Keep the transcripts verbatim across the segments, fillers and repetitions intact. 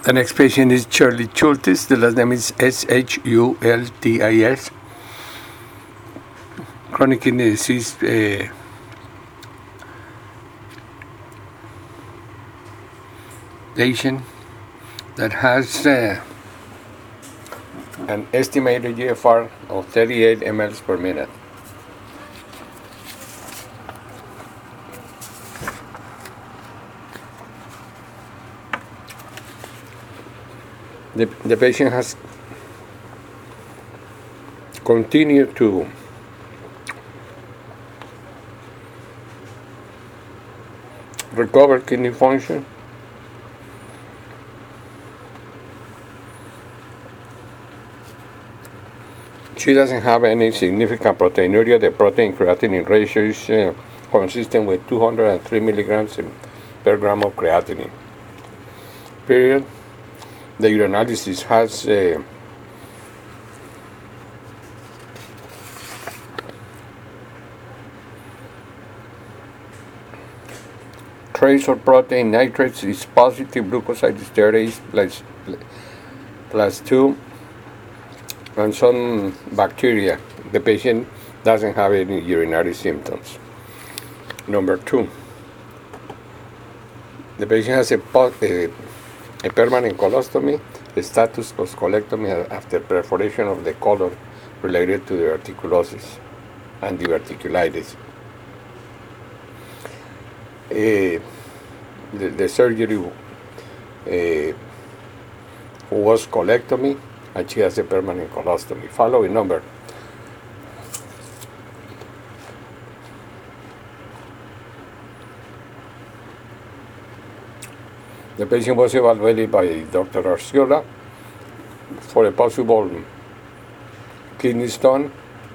The next patient is Shirley Schultis. The last name is S H U L T I S. Chronic kidney disease. Uh, patient that has uh, an estimated G F R of thirty-eight milliliters per minute. The, the patient has continued to recover kidney function. She doesn't have any significant proteinuria. The protein creatinine ratio is uh, consistent with two hundred three milligrams per gram of creatinine. Period. The urinalysis has uh, trace of protein nitrates is positive, glucosylceramide plus, plus two, and some bacteria. The patient doesn't have any urinary symptoms. Number two, the patient has a, a, a permanent colostomy. The status was colectomy after perforation of the colon related to diverticulosis and diverticulitis. Uh, the, the surgery uh, was colectomy, and she has a permanent colostomy. Following number. The patient was evaluated by Doctor Arciola for a possible kidney stone.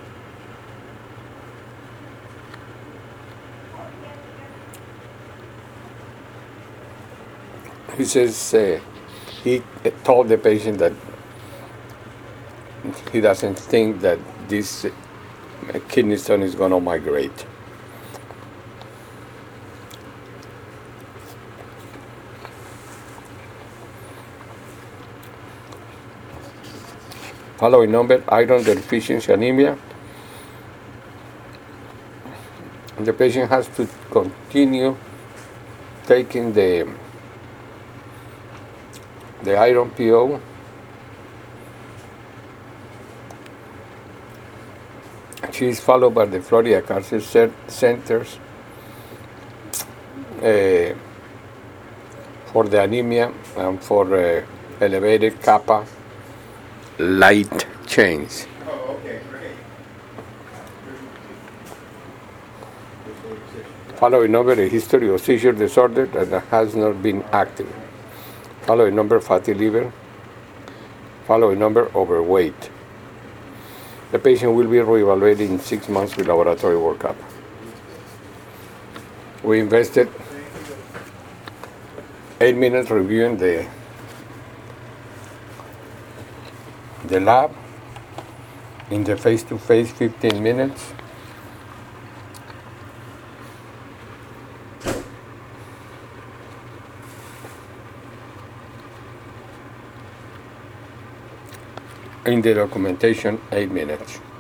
He says uh, he told the patient that he doesn't think that this uh, kidney stone is going to migrate. Following number, iron deficiency anemia. The patient has to continue taking the the iron P O. She is followed by the Florida Cancer Centers uh, for the anemia and for uh, elevated kappa light chains. Oh, okay, great. Following number, a history of seizure disorder that has not been active. Following number, fatty liver. Following number, overweight. The patient will be reevaluated in six months with laboratory workup. We invested eight minutes reviewing the the lab. In the face-to-face, fifteen minutes. In the documentation, eight minutes.